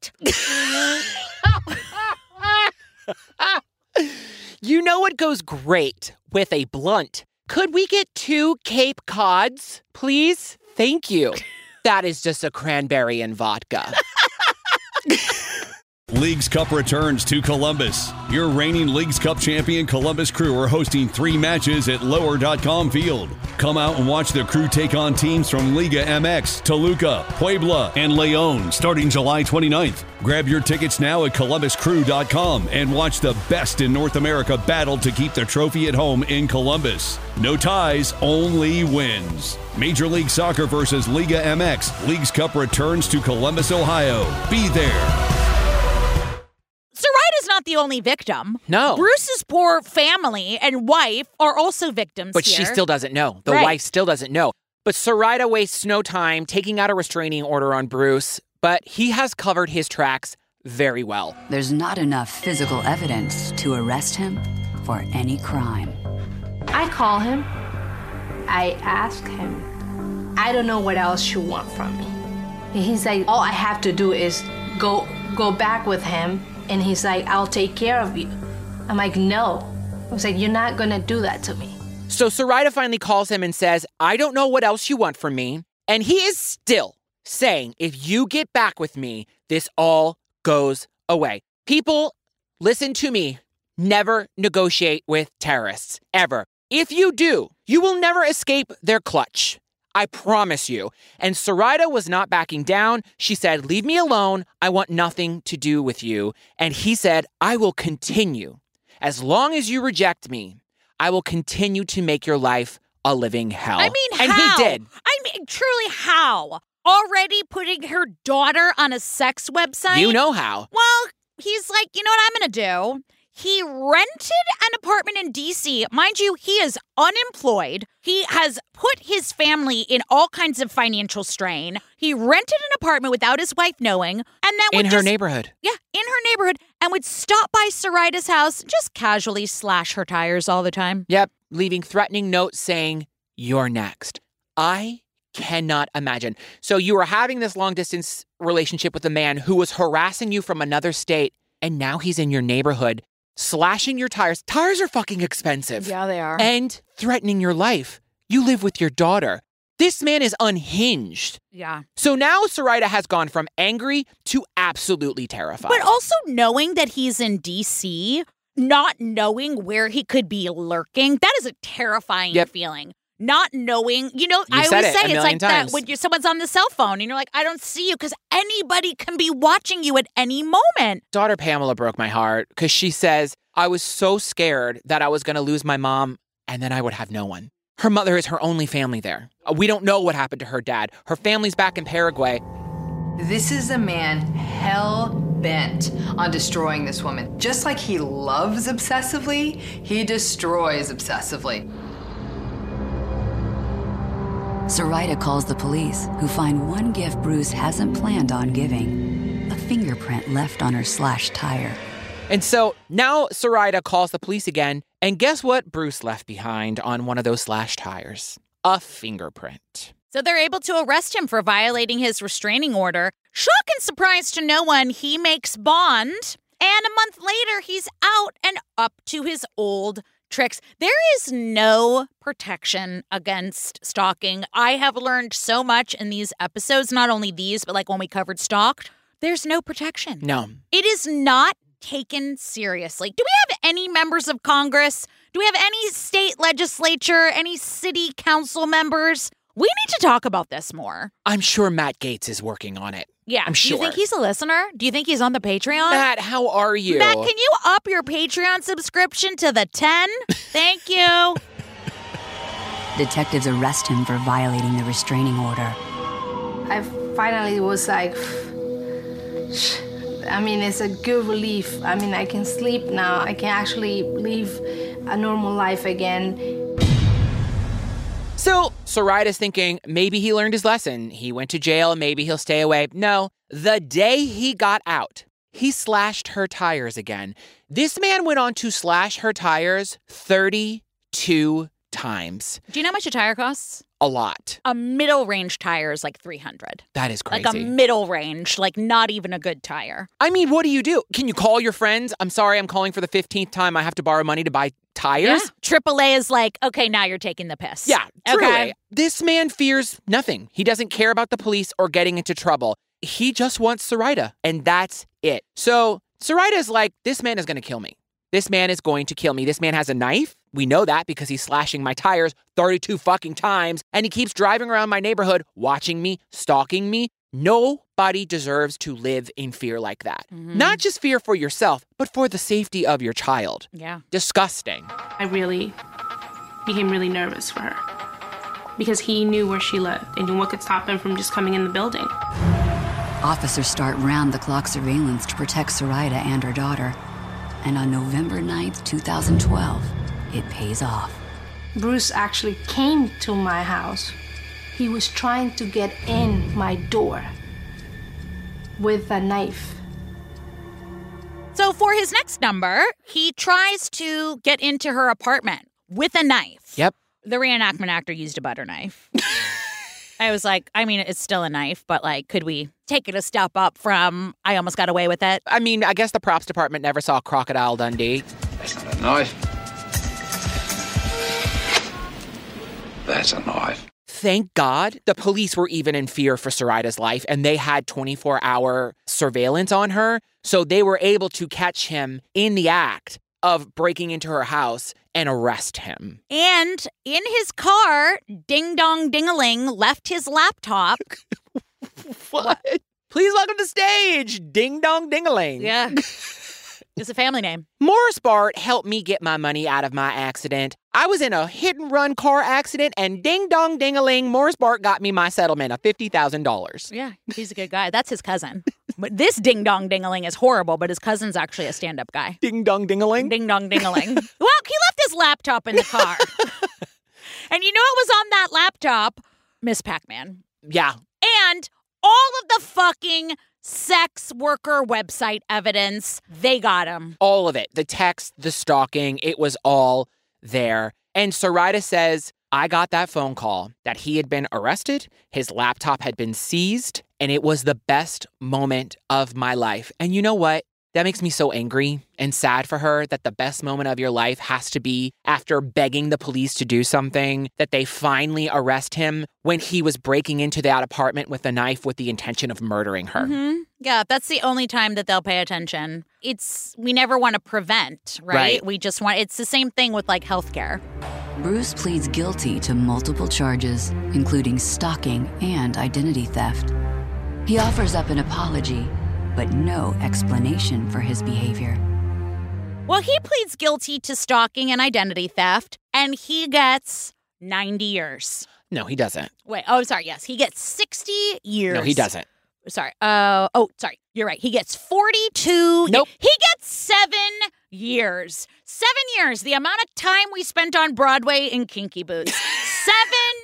blunt? You know what goes great with a blunt? Could we get 2 Cape Cods, please? Thank you. That is just a cranberry and vodka. Leagues Cup returns to Columbus. Your reigning Leagues Cup champion Columbus Crew are hosting 3 matches at Lower.com Field. Come out and watch the Crew take on teams from Liga MX, Toluca, Puebla, and León starting July 29th. Grab your tickets now at ColumbusCrew.com and watch the best in North America battle to keep the trophy at home in Columbus. No ties, only wins. Major League Soccer versus Liga MX. Leagues Cup returns to Columbus, Ohio. Be there. Sarita's not the only victim. No. Bruce's poor family and wife are also victims But here. she still doesn't know. The Right. wife still doesn't know. But Sarita wastes no time taking out a restraining order on Bruce, but he has covered his tracks very well. There's not enough physical evidence to arrest him for any crime. I call him. I ask him. I don't know what else you want from me. And he's like, all I have to do is go back with him. And he's like, I'll take care of you. I'm like, no. I was like, you're not going to do that to me. So Sarita finally calls him and says, I don't know what else you want from me. And he is still saying, if you get back with me, this all goes away. People, listen to me. Never negotiate with terrorists, ever. If you do, you will never escape their clutch. I promise you. And Sarita was not backing down. She said, leave me alone. I want nothing to do with you. And he said, I will continue. As long as you reject me, I will continue to make your life a living hell. I mean, and how? he did. I mean, truly, how? Already putting her daughter on a sex website? You know how. Well, he's like, you know what I'm going to do? He rented an apartment in D.C. Mind you, he is unemployed. He has put his family in all kinds of financial strain. He rented an apartment without his wife knowing. And then In her neighborhood. Yeah, in her neighborhood. And would stop by Sarita's house, and just casually slash her tires all the time. Yep, leaving threatening notes saying, you're next. I cannot imagine. So you were having this long-distance relationship with a man who was harassing you from another state, and now he's in your neighborhood, slashing your tires. Tires are fucking expensive. Yeah, they are. And threatening your life. You live with your daughter. This man is unhinged. Yeah. So now Sarita has gone from angry to absolutely terrified. But also knowing that he's in D.C., not knowing where he could be lurking, that is a terrifying feeling. Not knowing, I always say it's like that when someone's on the cell phone and you're like, I don't see you because anybody can be watching you at any moment. Daughter Pamela broke my heart because she says, I was so scared that I was going to lose my mom and then I would have no one. Her mother is her only family there. We don't know what happened to her dad. Her family's back in Paraguay. This is a man hell-bent on destroying this woman. Just like he loves obsessively, he destroys obsessively. Sarita calls the police, who find one gift Bruce hasn't planned on giving, a fingerprint left on her slashed tire. And so now Sarita calls the police again, and guess what Bruce left behind on one of those slashed tires? A fingerprint. So they're able to arrest him for violating his restraining order. Shock and surprise to no one, he makes bond. And a month later, he's out and up to his old tricks. There is no protection against stalking. I have learned so much in these episodes, not only these, but like when we covered Stalked. There's no protection. No. It is not taken seriously. Do we have any members of Congress? Do we have any state legislature, any city council members? We need to talk about this more. I'm sure Matt Gaetz is working on it. Yeah. I'm sure. Do you think he's a listener? Do you think he's on the Patreon? Matt, how are you? Matt, can you up your Patreon subscription to the 10? Thank you. Detectives arrest him for violating the restraining order. I finally was like, it's a good relief. I can sleep now. I can actually live a normal life again. So Saraida's thinking maybe he learned his lesson. He went to jail. Maybe he'll stay away. No, the day he got out, he slashed her tires again. This man went on to slash her tires 32 times. Do you know how much a tire costs? A lot. A middle range tire is like $300. That is crazy. Like a middle range, like not even a good tire. I mean, what do? Can you call your friends? I'm sorry, I'm calling for the 15th time. I have to borrow money to buy tires. Yeah. AAA is like, okay, now you're taking the piss. Yeah, truly. Okay. This man fears nothing. He doesn't care about the police or getting into trouble. He just wants Sarita, and that's it. So Sarita is like, this man is going to kill me. This man is going to kill me. This man has a knife. We know that because he's slashing my tires 32 fucking times, and he keeps driving around my neighborhood, watching me, stalking me. Nobody deserves to live in fear like that. Mm-hmm. Not just fear for yourself, but for the safety of your child. Yeah. I Disgusting. really became really nervous for her because he knew where she lived and knew what could stop him from just coming in the building. Officers start round-the-clock surveillance to protect Sarita and her daughter. And on November 9th, 2012, it pays off. Bruce actually came to my house. He was trying to get in my door with a knife. So for his next number, he tries to get into her apartment with a knife. Yep. The reenactment actor used a butter knife. I was like, I mean, it's still a knife, but like, could we take it a step up from I almost got away with it? I mean, I guess the props department never saw Crocodile Dundee. That's not a knife. That's a knife. Thank God the police were even in fear for Sarita's life, and they had 24-hour surveillance on her, so they were able to catch him in the act of breaking into her house and arrest him. And in his car, Ding Dong Ding-a-ling left his laptop. What? Please welcome to stage, Ding Dong Ding-a-ling. Yeah. It's a family name. Morris Bart helped me get my money out of my accident. I was in a hit-and-run car accident, and Ding Dong Ding-a-ling, Morris Bart got me my settlement of $50,000. Yeah, he's a good guy. That's his cousin. But this Ding Dong Ding-a-ling is horrible, but his cousin's actually a stand-up guy. Ding Dong Ding-a-ling? Ding Dong Ding-a-ling. Well, he left his laptop in the car. And you know what was on that laptop? Miss Pac-Man. Yeah. And all of the fucking sex worker website evidence, they got him. All of it. The text, the stalking, it was all there. And Sarita says, I got that phone call that he had been arrested, his laptop had been seized, and it was the best moment of my life. And you know what? That makes me so angry and sad for her that the best moment of your life has to be after begging the police to do something, that they finally arrest him when he was breaking into that apartment with a knife with the intention of murdering her. Mm-hmm. Yeah, that's the only time that they'll pay attention. We never want to prevent, right? We just want, it's the same thing with like healthcare. Bruce pleads guilty to multiple charges, including stalking and identity theft. He offers up an apology, but no explanation for his behavior. Well, he pleads guilty to stalking and identity theft, and he gets 90 years. No, he doesn't. Wait, oh, sorry, yes. He gets 60 years. No, he doesn't. Sorry. Sorry. You're right. He gets 42. Nope. He gets 7 years. 7 years. The amount of time we spent on Broadway in Kinky Boots. 7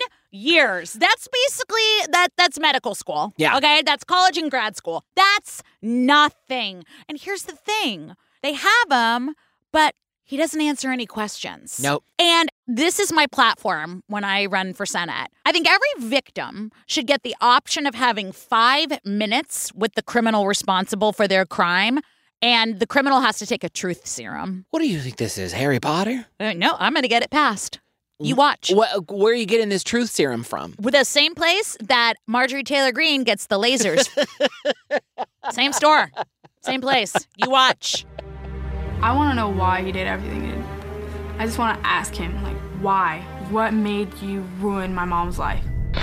years. That's basically, that's medical school. Yeah. Okay? That's college and grad school. That's nothing. And here's the thing. They have him, but he doesn't answer any questions. Nope. And this is my platform when I run for Senate. I think every victim should get the option of having 5 minutes with the criminal responsible for their crime, and the criminal has to take a truth serum. What do you think this is, Harry Potter? No, I'm going to get it passed. You watch. Where are you getting this truth serum from? With the same place that Marjorie Taylor Greene gets the lasers. Same store. Same place. You watch. I want to know why he did everything he did. I just want to ask him, like, why? What made you ruin my mom's life?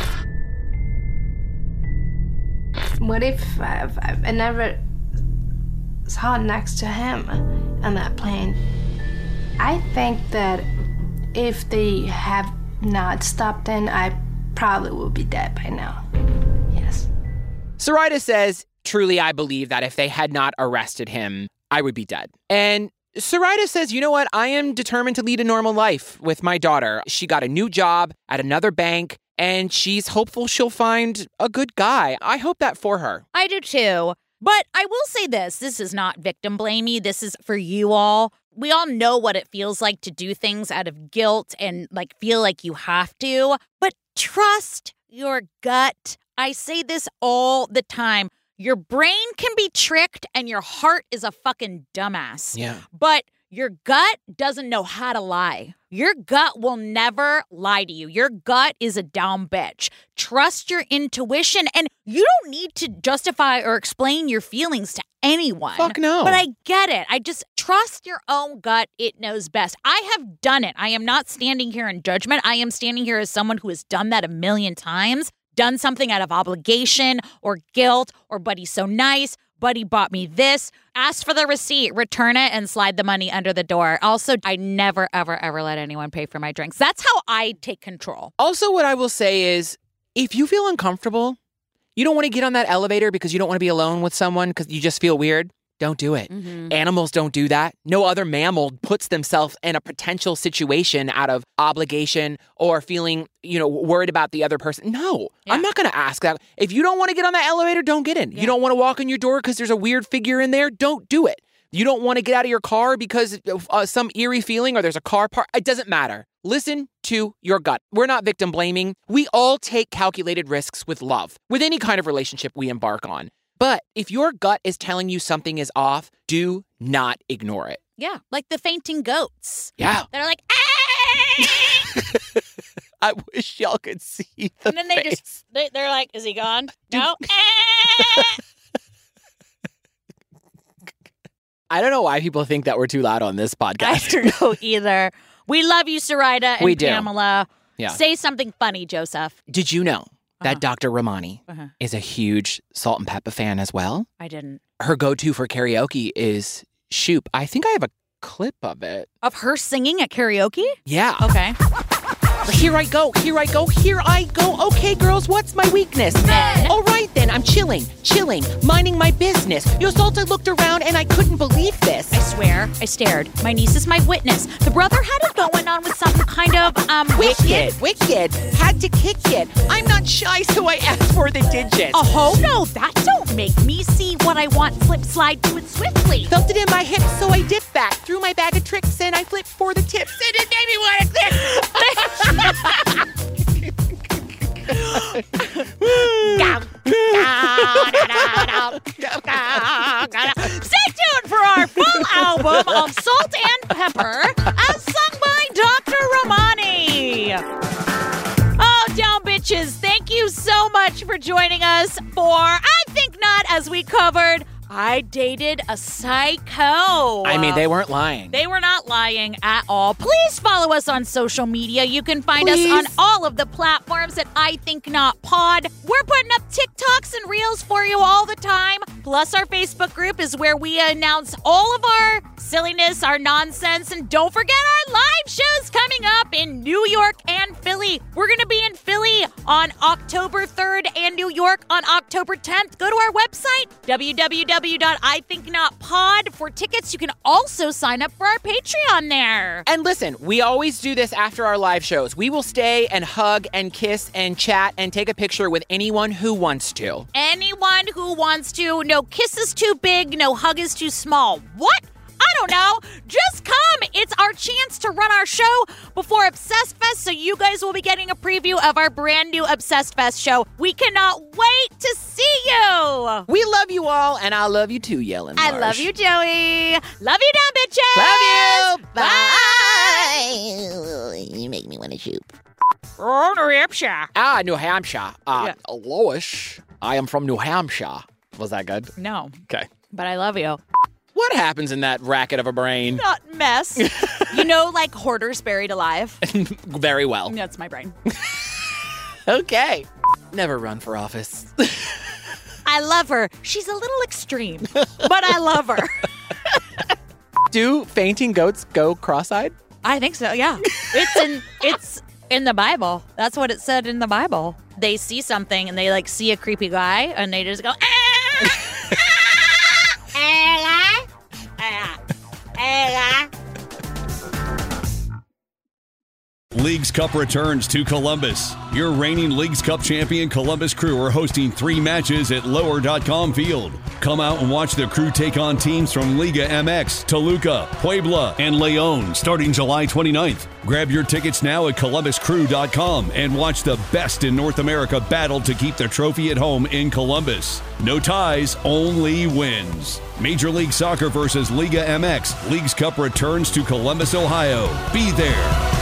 What if I never saw next to him on that plane? I think that if they have not stopped in, I probably would be dead by now. Yes. Sarita says, truly, I believe that if they had not arrested him, I would be dead. And Sarita says, you know what? I am determined to lead a normal life with my daughter. She got a new job at another bank, and she's hopeful she'll find a good guy. I hope that for her. I do too. But I will say this is not victim blamey. This is for you all. We all know what it feels like to do things out of guilt and like feel like you have to. But trust your gut. I say this all the time. Your brain can be tricked and your heart is a fucking dumbass. Yeah. But your gut doesn't know how to lie. Your gut will never lie to you. Your gut is a down bitch. Trust your intuition, and you don't need to justify or explain your feelings to anyone. Fuck no. But I get it. I just trust your own gut. It knows best. I have done it. I am not standing here in judgment. I am standing here as someone who has done that a million times, done something out of obligation or guilt or buddy's so nice. Buddy bought me this, ask for the receipt, return it, and slide the money under the door. Also, I never, ever, ever let anyone pay for my drinks. That's how I take control. Also, what I will say is, if you feel uncomfortable, you don't want to get on that elevator because you don't want to be alone with someone because you just feel weird, don't do it. Mm-hmm. Animals don't do that. No other mammal puts themselves in a potential situation out of obligation or feeling, worried about the other person. No, Yeah. I'm not going to ask that. If you don't want to get on that elevator, don't get in. Yeah. You don't want to walk in your door because there's a weird figure in there, don't do it. You don't want to get out of your car because of some eerie feeling or there's a car park. It doesn't matter. Listen to your gut. We're not victim blaming. We all take calculated risks with love, with any kind of relationship we embark on. But if your gut is telling you something is off, do not ignore it. Yeah, like the fainting goats. Yeah. They're like, ah! I wish y'all could see the And then they're like, is he gone? No. Ah! I don't know why people think that we're too loud on this I podcast. don't know either. We love you, Sarita and We do. Pamela. Yeah. Say something funny, Joseph. Did you know that Uh-huh. Dr. Romani Uh-huh. is a huge Salt and Pepper fan as well? I didn't. Her go-to for karaoke is Shoop. I think I have a clip of it. Of her singing at karaoke? Yeah. Okay. Here I go, here I go, here I go. Okay, girls, what's my weakness? Men. All right, then, I'm chilling, minding my business. Yo, Salt, I looked around and I couldn't believe this. I swear, I stared. My niece is my witness. The brother had it going on with some kind of, Wicked. Had to kick it. I'm not shy, so I asked for the digits. Oh, no, that don't make me see what I want. Slip, slide, do it swiftly. Felt it in my hips, so I dipped back. Threw my bag of tricks and I flipped for the tips. And it made me want to click. Stay tuned for our full album of Salt and Pepper as sung by Dr. Romani. Oh, down bitches, thank you so much for joining us for I Think Not, as we covered I Dated a Psycho. I mean, they weren't lying. They were not lying at all. Please follow us on social media. You can find us on all of the platforms at I Think Not Pod. We're putting up TikToks and Reels for you all the time. Plus, our Facebook group is where we announce all of our silliness, our nonsense, and don't forget our live shows coming up in New York and Philly. We're going to be in Philly on October 3rd and New York on October 10th. Go to our website, www.ithinknotpod for tickets. You can also sign up for our Patreon there. And listen, we always do this after our live shows. We will stay and hug and kiss and chat and take a picture with anyone who wants to. Anyone who wants to. No kiss is too big, no hug is too small. What? I don't know. Just come. It's our chance to run our show before Obsessed Fest, so you guys will be getting a preview of our brand new Obsessed Fest show. We cannot wait to see you. We love you all, and I love you too, Yellen Marsh. I love you, Joey. Love you, down bitches. Love you. Bye. You make me want to shoot. Oh, New Hampshire. New Hampshire. Lois, I am from New Hampshire. Was that good? No, Okay. but I love you. What happens in that racket of a brain? Not mess. You know, like hoarders buried alive. Very well. That's my brain. Okay. Never run for office. I love her. She's a little extreme, but I love her. Do fainting goats go cross-eyed? I think so, yeah. It's in the Bible. That's what it said in the Bible. They see something and they like see a creepy guy and they just go, Leagues Cup returns to Columbus. Your reigning Leagues Cup champion Columbus Crew are hosting 3 matches at Lower.com Field. Come out and watch the Crew take on teams from Liga MX, Toluca, Puebla, and Leon starting July 29th. Grab your tickets now at ColumbusCrew.com and watch the best in North America battle to keep the trophy at home in Columbus. No ties, only wins. Major League Soccer versus Liga MX. Leagues Cup returns to Columbus, Ohio. Be there.